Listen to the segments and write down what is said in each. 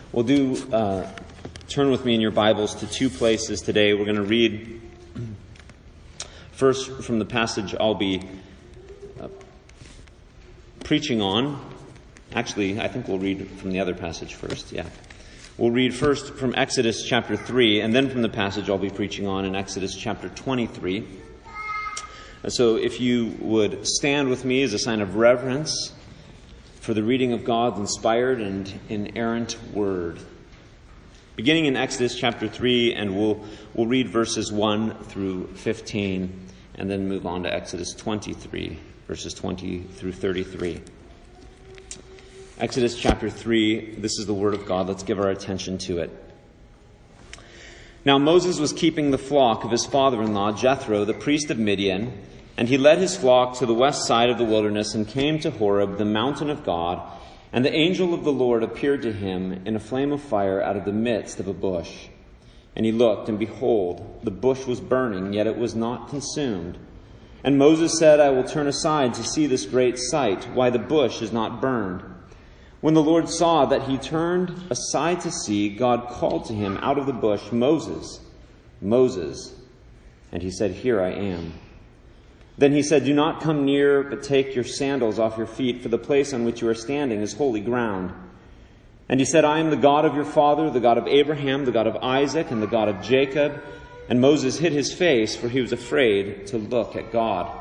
Well, turn with me in your Bibles to two places today. We're going to read first from the passage I'll be preaching on. Actually, I think we'll read from the other passage first. Yeah. We'll read first from Exodus chapter 3, and then from the passage I'll be preaching on in Exodus chapter 23. So if you would stand with me as a sign of reverence for the reading of God's inspired and inerrant word. Beginning in Exodus chapter 3, and we'll read verses 1 through 15, and then move on to Exodus 23, verses 20 through 33. Exodus chapter 3, this is the word of God. Let's give our attention to it. Now Moses was keeping the flock of his father-in-law, Jethro, the priest of Midian, and he led his flock to the west side of the wilderness and came to Horeb, the mountain of God. And the angel of the Lord appeared to him in a flame of fire out of the midst of a bush. And he looked, and behold, the bush was burning, yet it was not consumed. And Moses said, I will turn aside to see this great sight, why the bush is not burned. When the Lord saw that he turned aside to see, God called to him out of the bush, Moses, Moses. And he said, Here I am. Then he said, Do not come near, but take your sandals off your feet, for the place on which you are standing is holy ground. And he said, I am the God of your father, the God of Abraham, the God of Isaac, and the God of Jacob. And Moses hid his face, for he was afraid to look at God.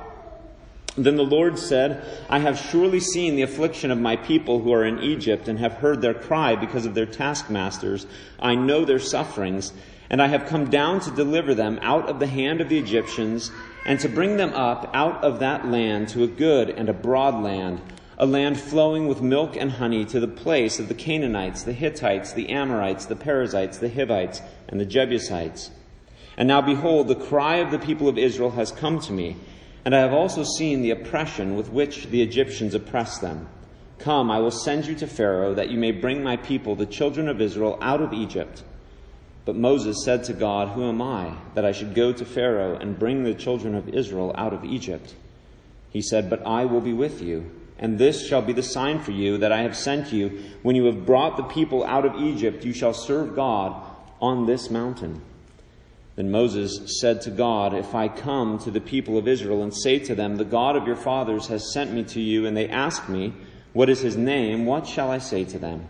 Then the Lord said, I have surely seen the affliction of my people who are in Egypt, and have heard their cry because of their taskmasters. I know their sufferings, and I have come down to deliver them out of the hand of the Egyptians, and to bring them up out of that land to a good and a broad land, a land flowing with milk and honey, to the place of the Canaanites, the Hittites, the Amorites, the Perizzites, the Hivites, and the Jebusites. And now behold, the cry of the people of Israel has come to me, and I have also seen the oppression with which the Egyptians oppress them. Come, I will send you to Pharaoh, that you may bring my people, the children of Israel, out of Egypt. But Moses said to God, Who am I, that I should go to Pharaoh and bring the children of Israel out of Egypt? He said, But I will be with you, and this shall be the sign for you that I have sent you. When you have brought the people out of Egypt, you shall serve God on this mountain. Then Moses said to God, If I come to the people of Israel and say to them, The God of your fathers has sent me to you, and they ask me, What is his name? What shall I say to them?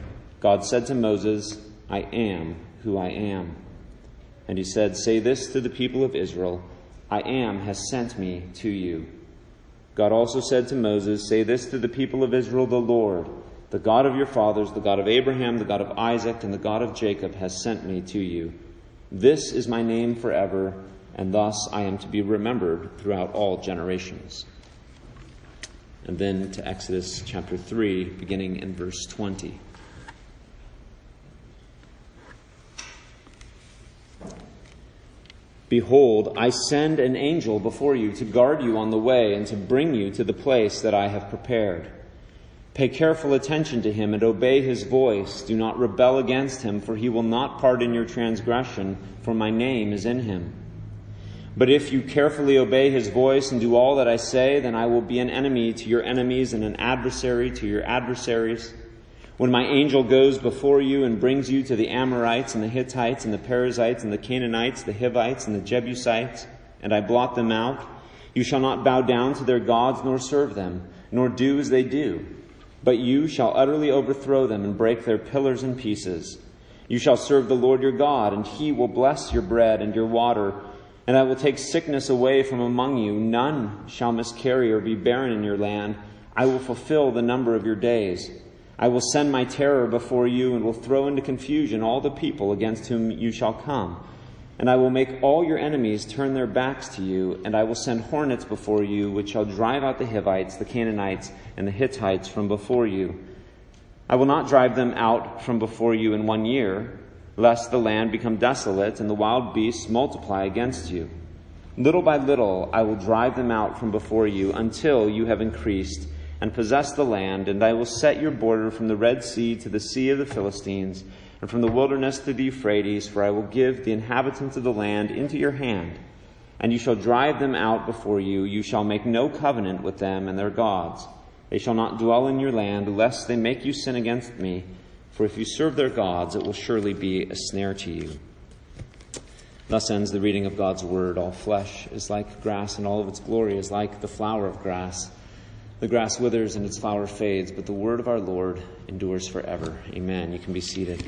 God said to Moses, I am who I am. And he said, Say this to the people of Israel, I am has sent me to you. God also said to Moses, Say this to the people of Israel, The Lord, the God of your fathers, the God of Abraham, the God of Isaac, and the God of Jacob has sent me to you. This is my name forever, and thus I am to be remembered throughout all generations. And then to Exodus chapter 3, beginning in verse 20. Behold, I send an angel before you to guard you on the way and to bring you to the place that I have prepared. Pay careful attention to him and obey his voice. Do not rebel against him, for he will not pardon your transgression, for my name is in him. But if you carefully obey his voice and do all that I say, then I will be an enemy to your enemies and an adversary to your adversaries. When my angel goes before you and brings you to the Amorites and the Hittites and the Perizzites and the Canaanites, the Hivites and the Jebusites, and I blot them out, you shall not bow down to their gods nor serve them, nor do as they do. But you shall utterly overthrow them and break their pillars in pieces. You shall serve the Lord your God, and he will bless your bread and your water. And I will take sickness away from among you. None shall miscarry or be barren in your land. I will fulfill the number of your days. I will send my terror before you and will throw into confusion all the people against whom you shall come. And I will make all your enemies turn their backs to you, and I will send hornets before you, which shall drive out the Hivites, the Canaanites, and the Hittites from before you. I will not drive them out from before you in 1 year, lest the land become desolate and the wild beasts multiply against you. Little by little I will drive them out from before you until you have increased and possessed the land, and I will set your border from the Red Sea to the Sea of the Philistines, and from the wilderness to the Euphrates, for I will give the inhabitants of the land into your hand, and you shall drive them out before you. You shall make no covenant with them and their gods. They shall not dwell in your land, lest they make you sin against me, For if you serve their gods, it will surely be a snare to you. Thus ends the reading of God's word. All flesh is like grass, and all of its glory is like the flower of grass. The grass withers and its flower fades, but the word of our Lord endures forever. Amen. You can be seated.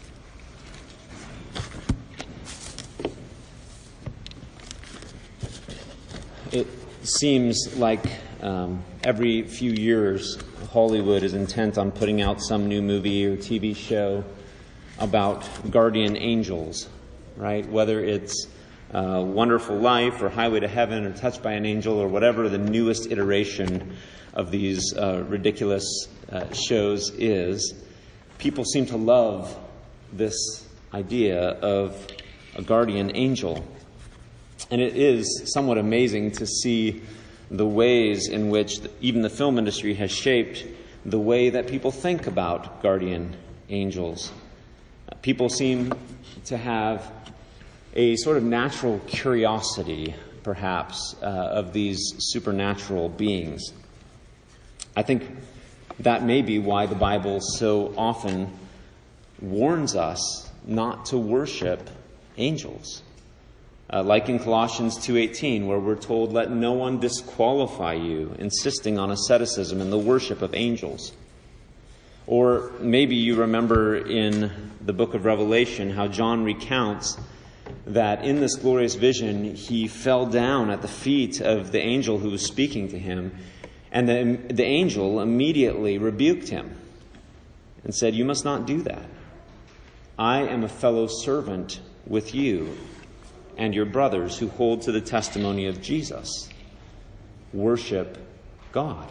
It seems like every few years, Hollywood is intent on putting out some new movie or TV show about guardian angels, right? Whether it's Wonderful Life or Highway to Heaven or Touched by an Angel or whatever the newest iteration of these ridiculous shows is, people seem to love this idea of a guardian angel. And it is somewhat amazing to see the ways in which even the film industry has shaped the way that people think about guardian angels. People seem to have a sort of natural curiosity, perhaps, of these supernatural beings. I think that may be why the Bible so often warns us not to worship angels. Like in Colossians 2:18, where we're told, let no one disqualify you, insisting on asceticism and the worship of angels. Or maybe you remember in the book of Revelation how John recounts that in this glorious vision he fell down at the feet of the angel who was speaking to him, and the angel immediately rebuked him and said, you must not do that. I am a fellow servant with you and your brothers who hold to the testimony of Jesus. Worship God.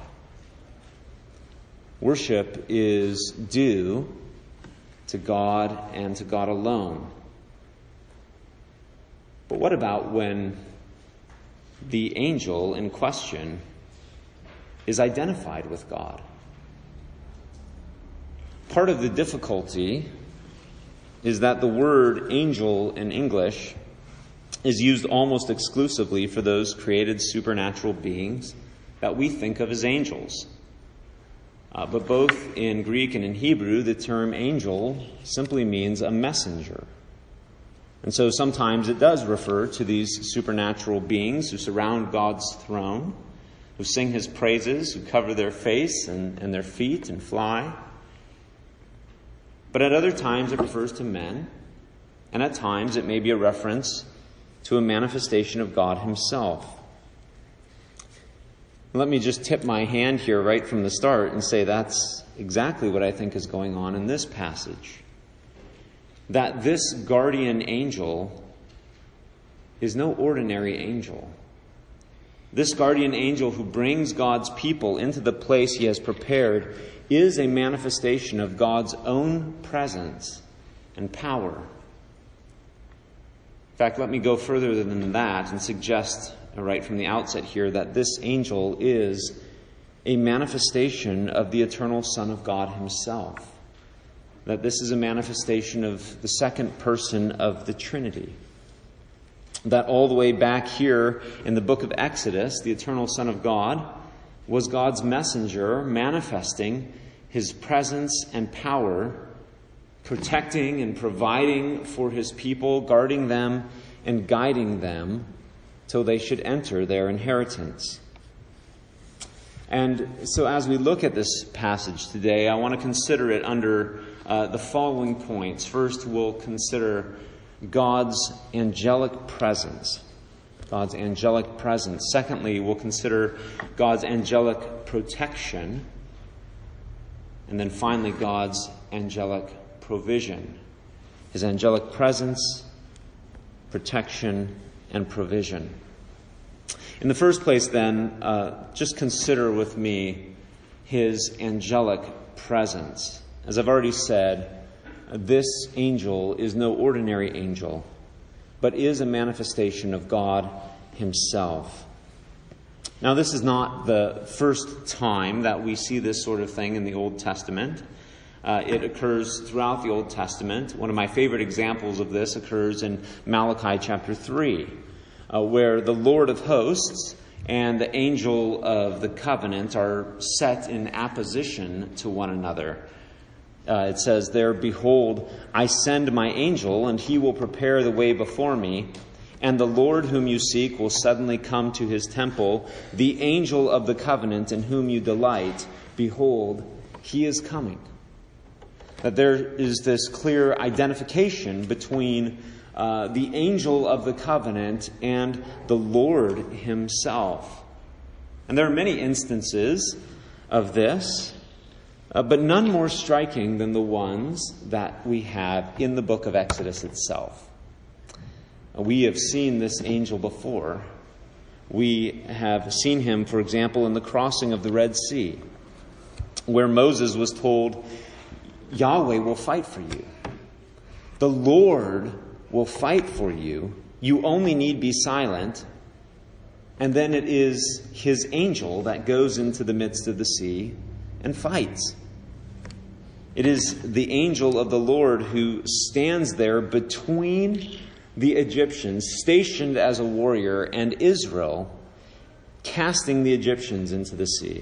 Worship is due to God and to God alone. But what about when the angel in question is identified with God? Part of the difficulty is that the word angel in English is used almost exclusively for those created supernatural beings that we think of as angels. But both in Greek and in Hebrew, the term angel simply means a messenger. And so sometimes it does refer to these supernatural beings who surround God's throne, who sing his praises, who cover their face and their feet and fly. But at other times it refers to men, and at times it may be a reference to a manifestation of God himself. Let me just tip my hand here right from the start and say that's exactly what I think is going on in this passage. That this guardian angel is no ordinary angel. This guardian angel who brings God's people into the place he has prepared is a manifestation of God's own presence and power. In fact, let me go further than that and suggest right from the outset here that this angel is a manifestation of the eternal Son of God himself. That this is a manifestation of the second person of the Trinity. That all the way back here in the book of Exodus, the eternal Son of God was God's messenger manifesting his presence and power, protecting and providing for his people, guarding them and guiding them till they should enter their inheritance. And so as we look at this passage today, I want to consider it under the following points. First, we'll consider God's angelic presence. God's angelic presence. Secondly, we'll consider God's angelic protection. And then finally, God's angelic provision. His angelic presence, protection, and provision. In the first place, then, just consider with me his angelic presence. As I've already said, this angel is no ordinary angel, but is a manifestation of God himself. Now, this is not the first time that we see this sort of thing in the Old Testament. It occurs throughout the Old Testament. One of my favorite examples of this occurs in Malachi chapter 3, where the Lord of hosts and the angel of the covenant are set in apposition to one another. It says there, "Behold, I send my angel, and he will prepare the way before me. And the Lord whom you seek will suddenly come to his temple. The angel of the covenant in whom you delight, behold, he is coming." That there is this clear identification between the angel of the covenant and the Lord himself. And there are many instances of this, but none more striking than the ones that we have in the book of Exodus itself. We have seen this angel before. We have seen him, for example, in the crossing of the Red Sea, where Moses was told, "Yahweh will fight for you. The Lord will fight for you. You only need be silent." And then it is his angel that goes into the midst of the sea and fights. It is the angel of the Lord who stands there between the Egyptians, stationed as a warrior, and Israel, casting the Egyptians into the sea.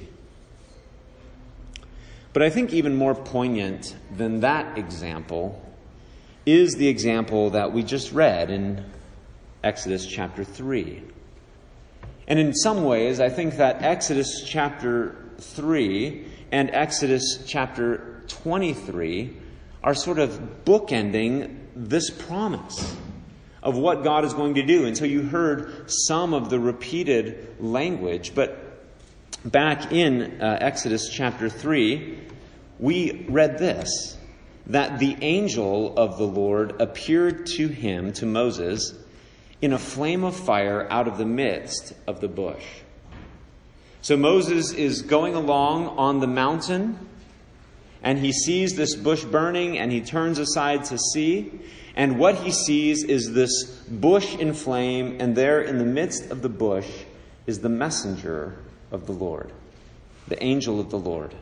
But I think even more poignant than that example is the example that we just read in Exodus chapter 3. And in some ways, I think that Exodus chapter 3 and Exodus chapter 23 are sort of bookending this promise of what God is going to do. And so you heard some of the repeated language, but back in Exodus chapter 3, we read this, that the angel of the Lord appeared to him, to Moses, in a flame of fire out of the midst of the bush. So Moses is going along on the mountain, and he sees this bush burning, and he turns aside to see. And what he sees is this bush in flame, and there in the midst of the bush is the messenger of the Lord, the angel of the Lord.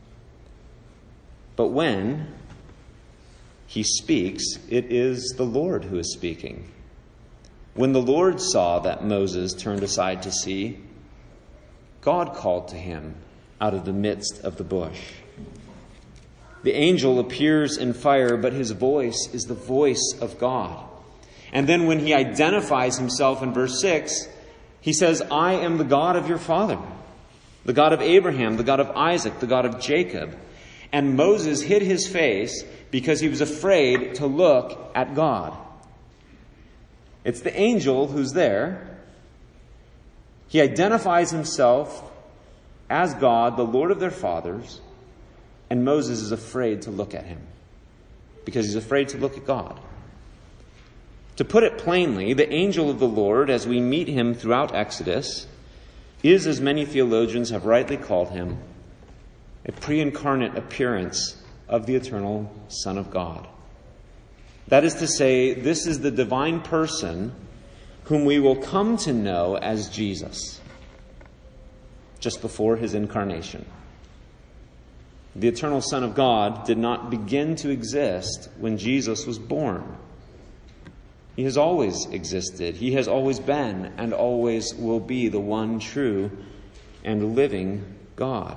But when he speaks, it is the Lord who is speaking. When the Lord saw that Moses turned aside to see, God called to him out of the midst of the bush. The angel appears in fire, but his voice is the voice of God. And then when he identifies himself in verse 6, he says, "I am the God of your father, the God of Abraham, the God of Isaac, the God of Jacob." And Moses hid his face because he was afraid to look at God. It's the angel who's there. He identifies himself as God, the Lord of their fathers, and Moses is afraid to look at him because he's afraid to look at God. To put it plainly, the angel of the Lord, as we meet him throughout Exodus, is, as many theologians have rightly called him, a pre-incarnate appearance of the eternal Son of God. That is to say, this is the divine person whom we will come to know as Jesus, just before his incarnation. The eternal Son of God did not begin to exist when Jesus was born. He has always existed. He has always been and always will be the one true and living God.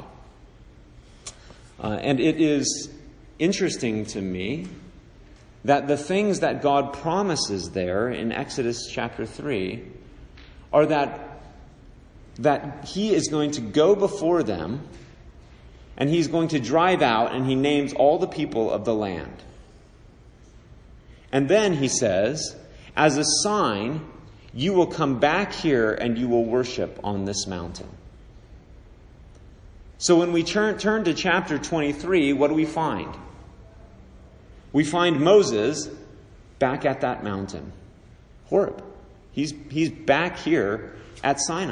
And it is interesting to me that the things that God promises there in Exodus chapter 3 are that he is going to go before them, and he's going to drive out, and he names all the people of the land. And then he says, as a sign, you will come back here and you will worship on this mountain. So when we turn to chapter 23, what do we find? We find Moses back at that mountain, Horeb. He's back here at Sinai.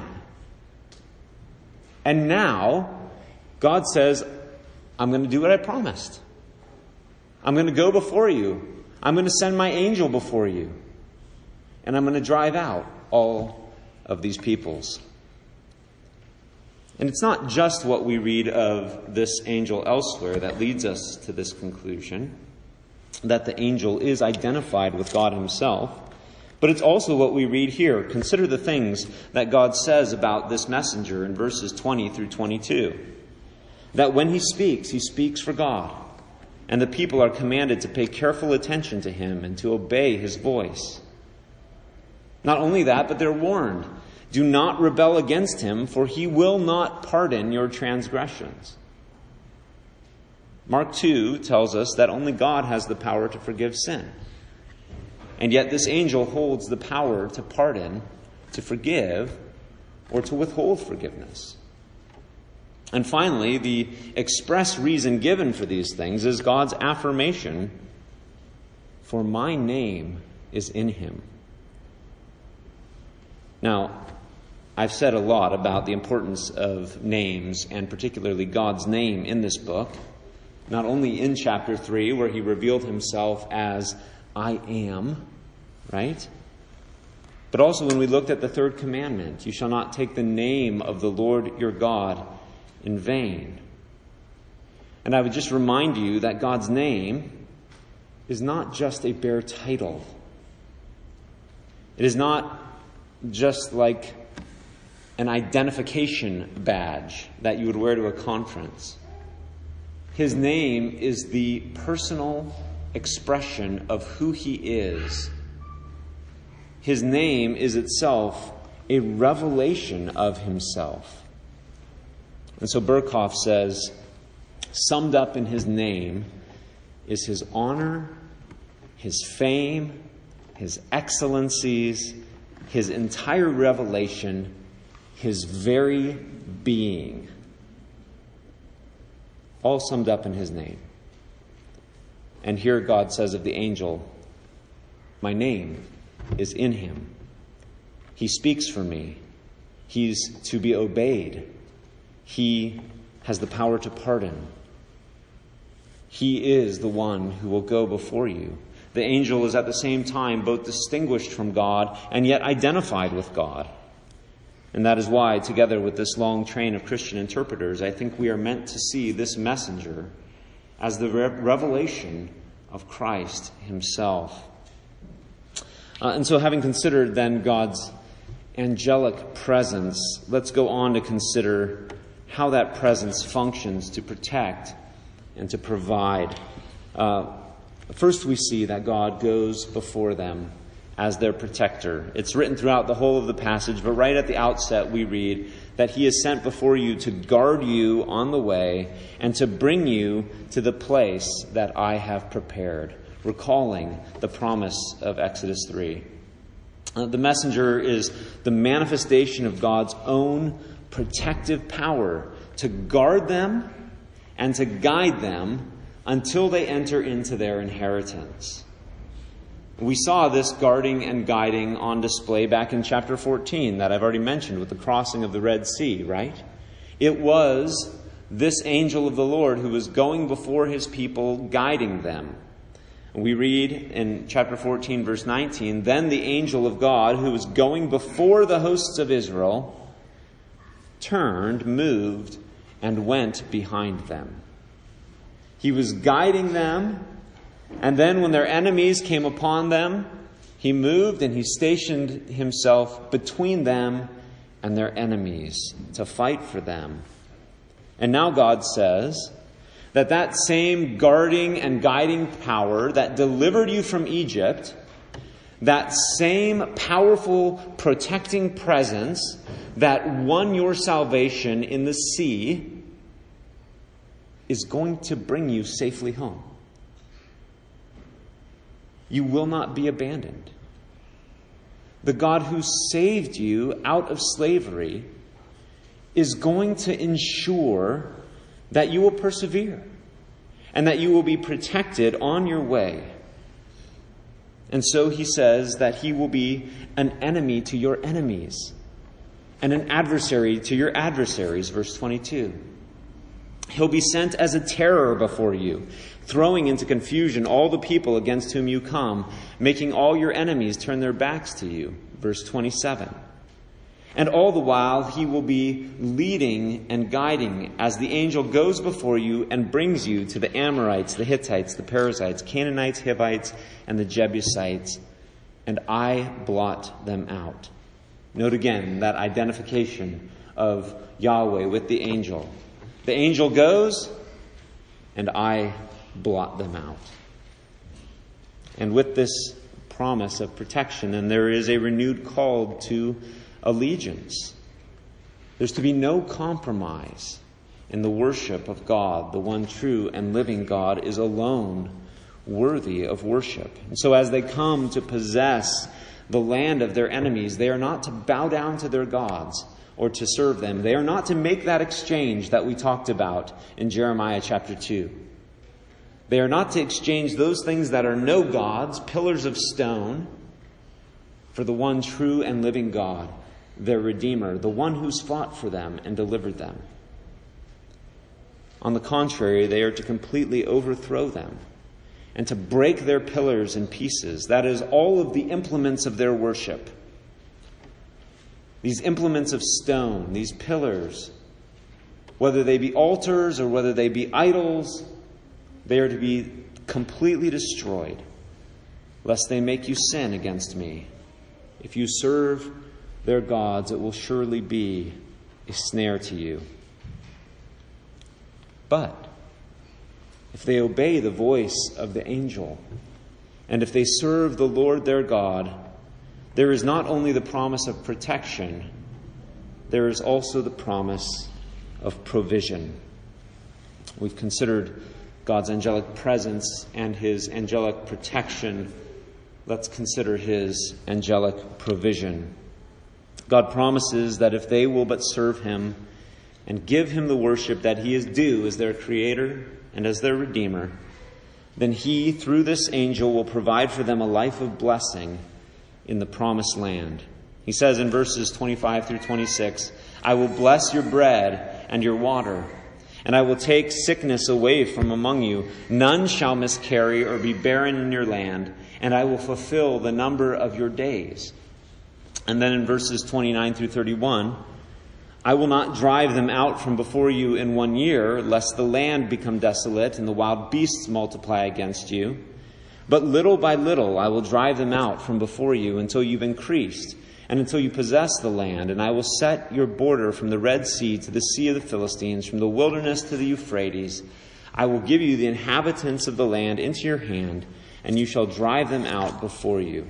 And now God says, I'm going to do what I promised. I'm going to go before you. I'm going to send my angel before you. And I'm going to drive out all of these peoples. And it's not just what we read of this angel elsewhere that leads us to this conclusion, that the angel is identified with God himself, but it's also what we read here. Consider the things that God says about this messenger in verses 20 through 22. That when he speaks for God. and the people are commanded to pay careful attention to him and to obey his voice. Not only that, but they're warned, do not rebel against him, for he will not pardon your transgressions. Mark 2 tells us that only God has the power to forgive sin. And yet this angel holds the power to pardon, to forgive, or to withhold forgiveness. And finally, the express reason given for these things is God's affirmation, for my name is in him. Now, I've said a lot about the importance of names, and particularly God's name in this book. Not only in chapter 3, where he revealed himself as I am, right? But also when we looked at the third commandment, you shall not take the name of the Lord your God in vain. And I would just remind you that God's name is not just a bare title. It is not just like an identification badge that you would wear to a conference. His name is the personal expression of who he is. His name is itself a revelation of himself. And so Berkhoff says, summed up in his name is his honor, his fame, his excellencies, his entire revelation, his very being. All summed up in his name. And here God says of the angel, my name is in him. He speaks for me. He's to be obeyed. He has the power to pardon. He is the one who will go before you. The angel is at the same time both distinguished from God and yet identified with God. And that is why, together with this long train of Christian interpreters, I think we are meant to see this messenger as the revelation of Christ himself. And so having considered then God's angelic presence, let's go on to consider how that presence functions to protect and to provide. First, we see that God goes before them as their protector. It's written throughout the whole of the passage, but right at the outset we read that he is sent before you to guard you on the way and to bring you to the place that I have prepared, recalling the promise of Exodus 3. The messenger is the manifestation of God's own protective power to guard them and to guide them until they enter into their inheritance. We saw this guarding and guiding on display back in chapter 14 that I've already mentioned with the crossing of the Red Sea, right? It was this angel of the Lord who was going before his people, guiding them. We read in chapter 14, verse 19, then the angel of God who was going before the hosts of Israel turned, moved, and went behind them. He was guiding them. And then when their enemies came upon them, he moved and he stationed himself between them and their enemies to fight for them. And now God says that that same guarding and guiding power that delivered you from Egypt, that same powerful protecting presence that won your salvation in the sea, is going to bring you safely home. You will not be abandoned. The God who saved you out of slavery is going to ensure that you will persevere and that you will be protected on your way. And so he says that he will be an enemy to your enemies and an adversary to your adversaries, verse 22. He'll be sent as a terror before you, throwing into confusion all the people against whom you come, making all your enemies turn their backs to you. Verse 27. And all the while he will be leading and guiding as the angel goes before you and brings you to the Amorites, the Hittites, the Perizzites, Canaanites, Hivites, and the Jebusites, and I blot them out. Note again that identification of Yahweh with the angel. The angel goes, and I blot them out. And with this promise of protection, and there is a renewed call to allegiance. There's to be no compromise in the worship of God. The one true and living God is alone worthy of worship. And so as they come to possess the land of their enemies, they are not to bow down to their gods or to serve them. They are not to make that exchange that we talked about in Jeremiah chapter 2. They are not to exchange those things that are no gods, pillars of stone, for the one true and living God, their Redeemer, the one who's fought for them and delivered them. On the contrary, they are to completely overthrow them and to break their pillars in pieces. That is, all of the implements of their worship. These implements of stone, these pillars, whether they be altars or whether they be idols, they are to be completely destroyed, lest they make you sin against me. If you serve their gods, it will surely be a snare to you. But if they obey the voice of the angel, and if they serve the Lord their God, there is not only the promise of protection, there is also the promise of provision. We've considered God's angelic presence and his angelic protection. Let's consider his angelic provision. God promises that if they will but serve him and give him the worship that he is due as their creator and as their redeemer, then he, through this angel, will provide for them a life of blessing in the promised land. He says in verses 25 through 26, I will bless your bread and your water, and I will take sickness away from among you. None shall miscarry or be barren in your land, and I will fulfill the number of your days. And then in verses 29 through 31, I will not drive them out from before you in 1 year, lest the land become desolate and the wild beasts multiply against you. But little by little I will drive them out from before you until you've increased and until you possess the land. And I will set your border from the Red Sea to the Sea of the Philistines, from the wilderness to the Euphrates. I will give you the inhabitants of the land into your hand, and you shall drive them out before you.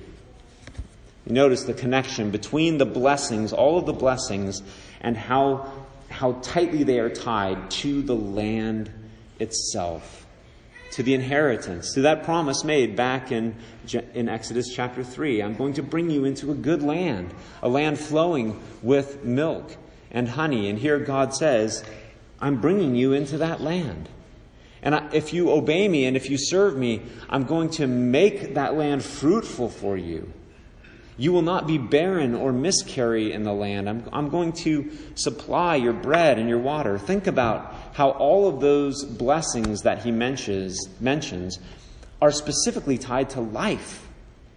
Notice the connection between the blessings, all of the blessings, and how tightly they are tied to the land itself, to the inheritance, to that promise made back in Exodus chapter 3. I'm going to bring you into a good land, a land flowing with milk and honey. And here God says, I'm bringing you into that land. And if you obey me and if you serve me, I'm going to make that land fruitful for you. You will not be barren or miscarry in the land. I'm going to supply your bread and your water. Think about how all of those blessings that he mentions are specifically tied to life.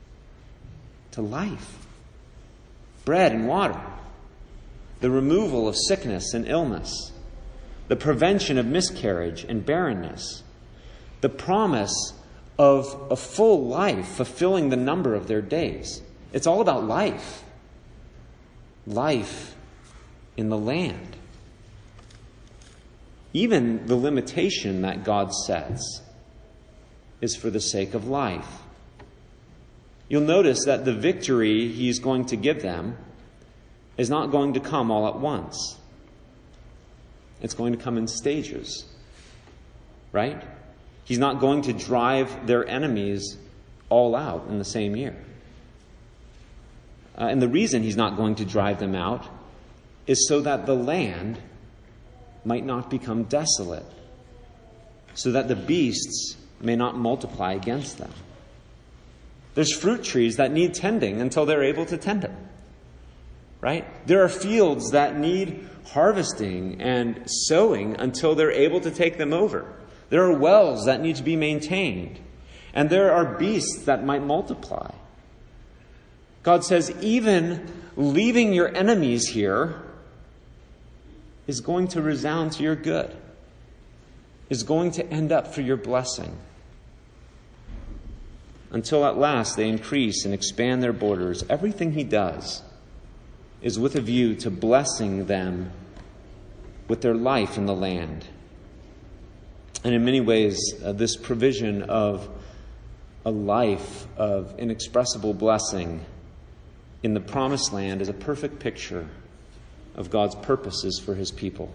To life. Bread and water. The removal of sickness and illness. The prevention of miscarriage and barrenness. The promise of a full life, fulfilling the number of their days. It's all about life. Life in the land. Even the limitation that God sets is for the sake of life. You'll notice that the victory he's going to give them is not going to come all at once. It's going to come in stages. Right? He's not going to drive their enemies all out in the same year. And the reason he's not going to drive them out is so that the land might not become desolate, so that the beasts may not multiply against them. There's fruit trees that need tending until they're able to tend them, right? There are fields that need harvesting and sowing until they're able to take them over. There are wells that need to be maintained, and there are beasts that might multiply. God says, even leaving your enemies here is going to resound to your good, is going to end up for your blessing. Until at last they increase and expand their borders. Everything he does is with a view to blessing them with their life in the land. And in many ways, this provision of a life of inexpressible blessing in the promised land is a perfect picture of God's purposes for his people.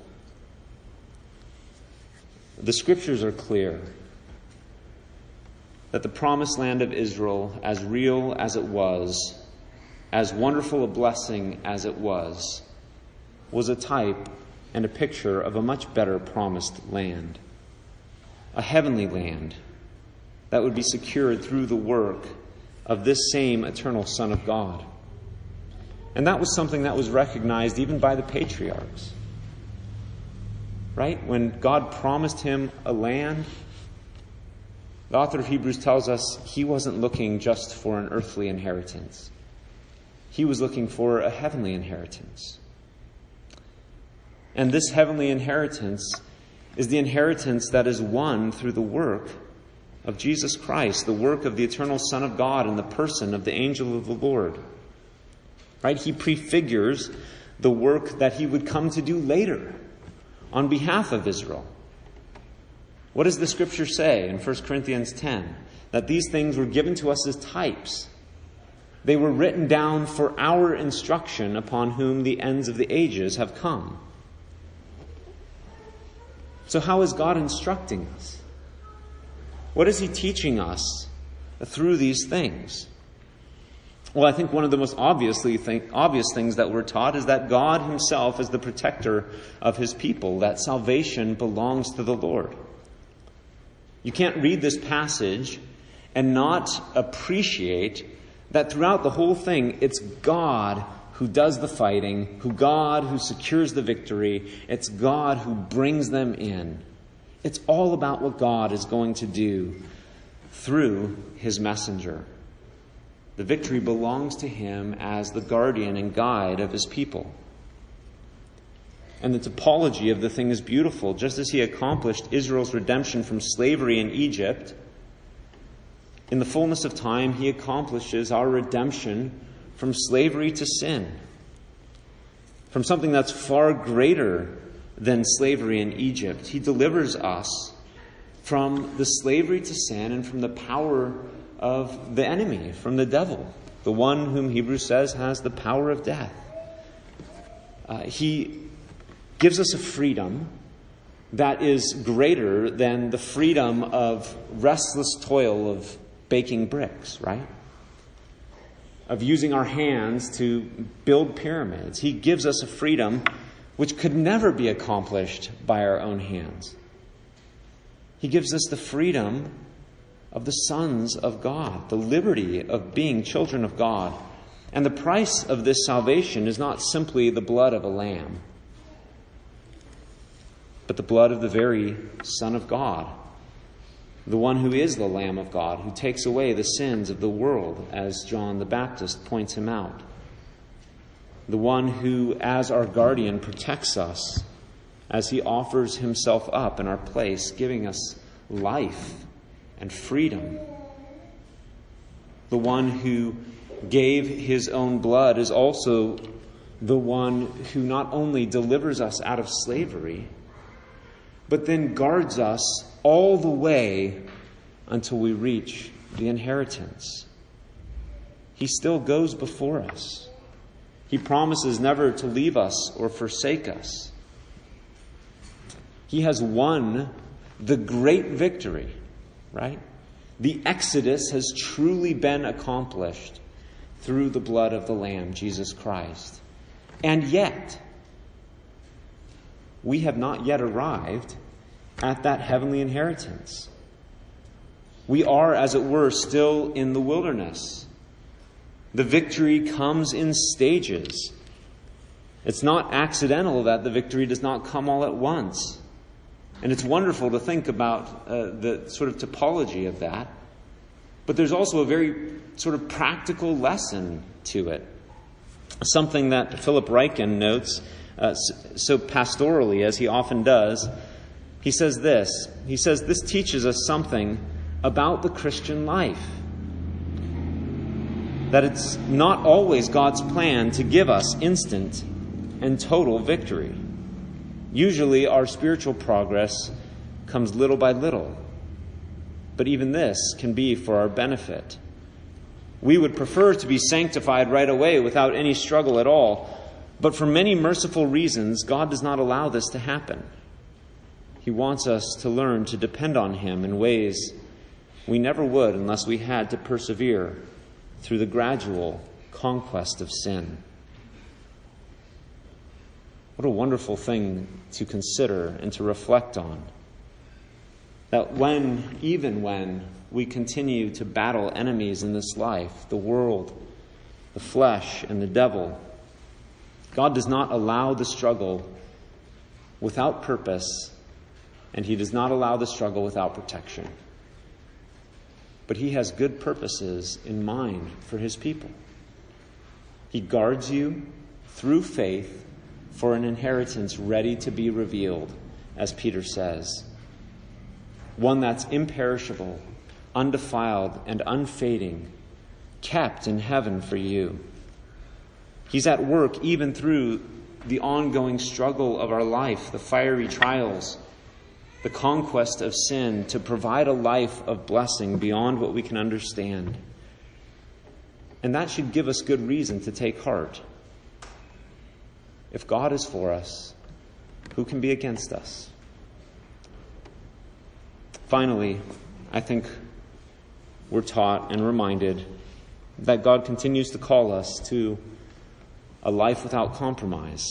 The scriptures are clear that the promised land of Israel, as real as it was, as wonderful a blessing as it was a type and a picture of a much better promised land. A heavenly land that would be secured through the work of this same eternal Son of God. And that was something that was recognized even by the patriarchs. Right? When God promised him a land, the author of Hebrews tells us he wasn't looking just for an earthly inheritance. He was looking for a heavenly inheritance. And this heavenly inheritance is the inheritance that is won through the work of Jesus Christ, the work of the eternal Son of God in the person of the angel of the Lord. Right? He prefigures the work that he would come to do later on behalf of Israel. What does the scripture say in 1 Corinthians 10? That these things were given to us as types. They were written down for our instruction, upon whom the ends of the ages have come. So how is God instructing us? What is he teaching us through these things? Well, I think one of the most obvious things that we're taught is that God himself is the protector of his people, that salvation belongs to the Lord. You can't read this passage and not appreciate that throughout the whole thing, it's God who does the fighting, God who secures the victory. It's God who brings them in. It's all about what God is going to do through his messenger. The victory belongs to him as the guardian and guide of his people. And the typology of the thing is beautiful. Just as he accomplished Israel's redemption from slavery in Egypt, in the fullness of time, he accomplishes our redemption from slavery to sin, from something that's far greater than slavery in Egypt. He delivers us from the slavery to sin and from the power of the enemy, from the devil, the one whom Hebrews says has the power of death. He gives us a freedom that is greater than the freedom of restless toil of baking bricks, right? Of using our hands to build pyramids. He gives us a freedom which could never be accomplished by our own hands. He gives us the freedom of the sons of God, the liberty of being children of God. And the price of this salvation is not simply the blood of a lamb, but the blood of the very Son of God, the one who is the Lamb of God, who takes away the sins of the world, as John the Baptist points him out. The one who, as our guardian, protects us as he offers himself up in our place, giving us life and freedom. The one who gave his own blood is also the one who not only delivers us out of slavery, but then guards us all the way until we reach the inheritance. He still goes before us. He promises never to leave us or forsake us. He has won the great victory, right? The Exodus has truly been accomplished through the blood of the Lamb, Jesus Christ. And yet, we have not yet arrived at that heavenly inheritance. We are, as it were, still in the wilderness. The victory comes in stages. It's not accidental that the victory does not come all at once. And it's wonderful to think about the sort of typology of that. But there's also a very sort of practical lesson to it. Something that Philip Ryken notes so pastorally, as he often does. He says this. He says, this teaches us something about the Christian life. That it's not always God's plan to give us instant and total victory. Usually our spiritual progress comes little by little. But even this can be for our benefit. We would prefer to be sanctified right away without any struggle at all. But for many merciful reasons, God does not allow this to happen. He wants us to learn to depend on Him in ways we never would unless we had to persevere through the gradual conquest of sin. What a wonderful thing to consider and to reflect on. That even when we continue to battle enemies in this life, the world, the flesh, and the devil, God does not allow the struggle without purpose, and He does not allow the struggle without protection. But He has good purposes in mind for His people. He guards you through faith for an inheritance ready to be revealed, as Peter says. One that's imperishable, undefiled, and unfading, kept in heaven for you. He's at work even through the ongoing struggle of our life, the fiery trials, the conquest of sin, to provide a life of blessing beyond what we can understand. And that should give us good reason to take heart. If God is for us, who can be against us? Finally, I think we're taught and reminded that God continues to call us to a life without compromise.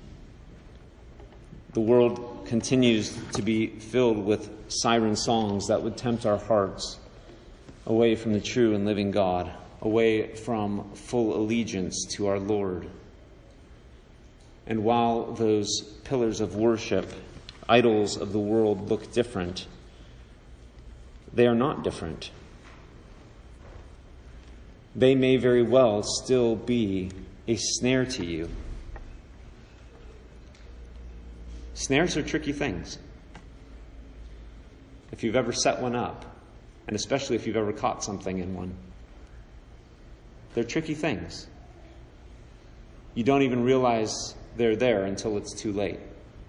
The world continues to be filled with siren songs that would tempt our hearts away from the true and living God, away from full allegiance to our Lord. And while those pillars of worship, idols of the world, look different, they are not different. They may very well still be a snare to you. Snares are tricky things. If you've ever set one up, and especially if you've ever caught something in one, they're tricky things. You don't even realize they're there until it's too late.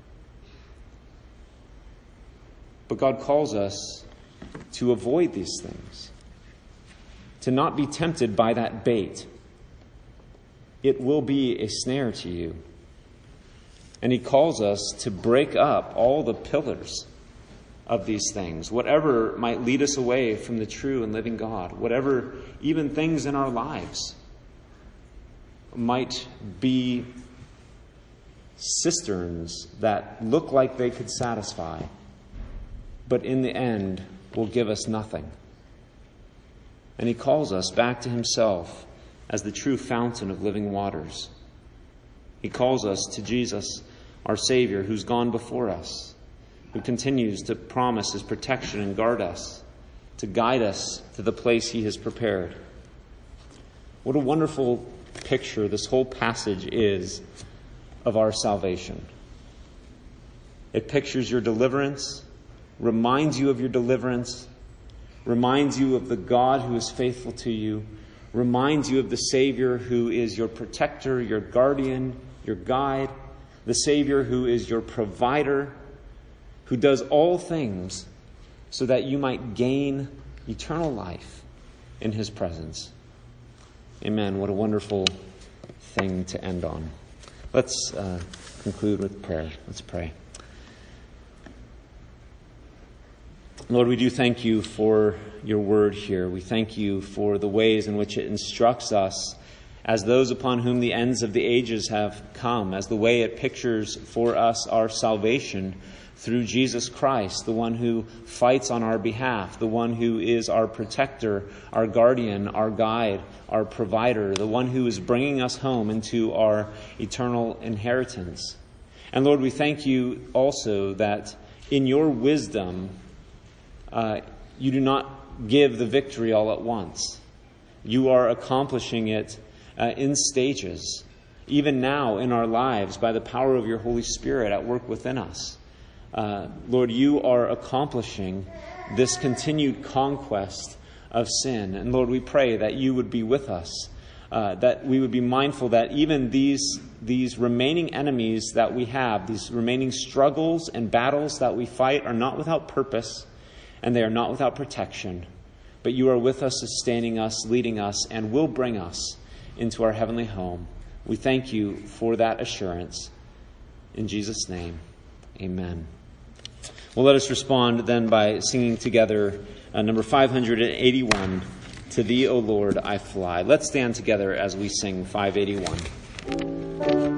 But God calls us to avoid these things, to not be tempted by that bait. It will be a snare to you. And He calls us to break up all the pillars of these things, whatever might lead us away from the true and living God, whatever even things in our lives might be cisterns that look like they could satisfy, but in the end will give us nothing. And He calls us back to Himself as the true fountain of living waters. He calls us to Jesus, our Savior, who's gone before us, who continues to promise His protection and guard us, to guide us to the place He has prepared. What a wonderful picture this whole passage is of our salvation. It pictures your deliverance, reminds you of your deliverance, reminds you of the God who is faithful to you, reminds you of the Savior who is your protector, your guardian, your guide, the Savior who is your provider, who does all things so that you might gain eternal life in His presence. Amen. What a wonderful thing to end on. Let's conclude with prayer. Let's pray. Lord, we do thank You for Your word here. We thank You for the ways in which it instructs us as those upon whom the ends of the ages have come, as the way it pictures for us our salvation through Jesus Christ, the one who fights on our behalf, the one who is our protector, our guardian, our guide, our provider, the one who is bringing us home into our eternal inheritance. And Lord, we thank You also that in Your wisdom, You do not give the victory all at once. You are accomplishing it in stages, even now in our lives, by the power of Your Holy Spirit at work within us. Lord, You are accomplishing this continued conquest of sin. And Lord, we pray that You would be with us that we would be mindful that even these remaining enemies that we have, these remaining struggles and battles that we fight, are not without purpose, and they are not without protection. But you are with us, sustaining us, leading us, and will bring us into our heavenly home. We thank you for that assurance. In Jesus' name, amen. Well, let us respond then by singing together number 581, To Thee, O Lord, I Fly. Let's stand together as we sing 581.